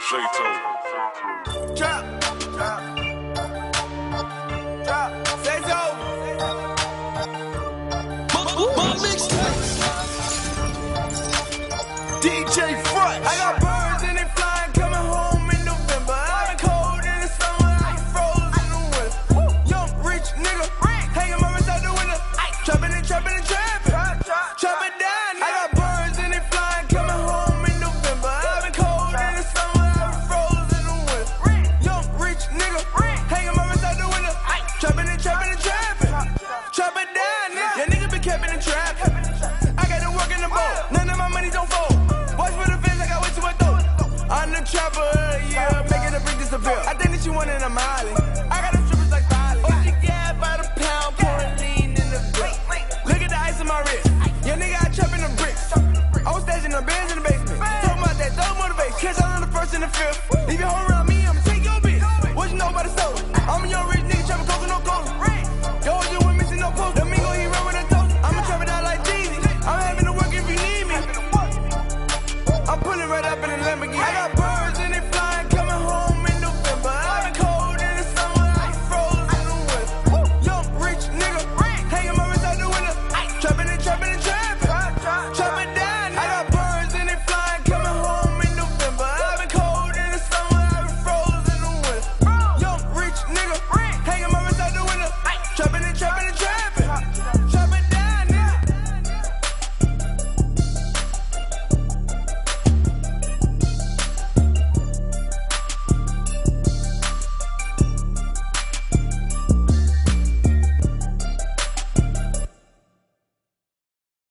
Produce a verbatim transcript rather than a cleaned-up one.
Zayto. Drop, drop, drop, say so. My mixtape. D J Fresh. I got birds and they flying, coming home in November. I've been cold in the summer, I froze in the winter. Young rich nigga, hanging my wrist out the window. Trapping and trapping and trapping, trapping down. I got birds and they flying, coming home in November. I've been cold in the summer, I froze in the winter. Young rich nigga, hanging my wrist out the window. Trapping and trapping and trapping, trapping down. Nigga. Yeah, nigga been capping and trapping. I got to work in the boat, none of my money don't fold. Watch for the fence, I got way too much dope. I'm the trapper, yeah, making the brick disappear. I think that she wanted a Miley. I got them strippers like Miley. Oh, she gas by the pound, pouring lean in the brick. Look at the ice in my wrist. Yeah, nigga, I trapping the bricks. I was stashing the bands in the basement. Talking about that thug motivation. Catch out on the first and the fifth. Leave your hoe around me, I'ma take your bitch. What you know about the soul? I'm a young rich nigga trapping coke no cola. Yo, you ain't missing no post. Domingo, he run with a toast. I'ma trap it out like Jeezy. I'm having to work if you need me. I'm pulling right up in the Lamborghini. I got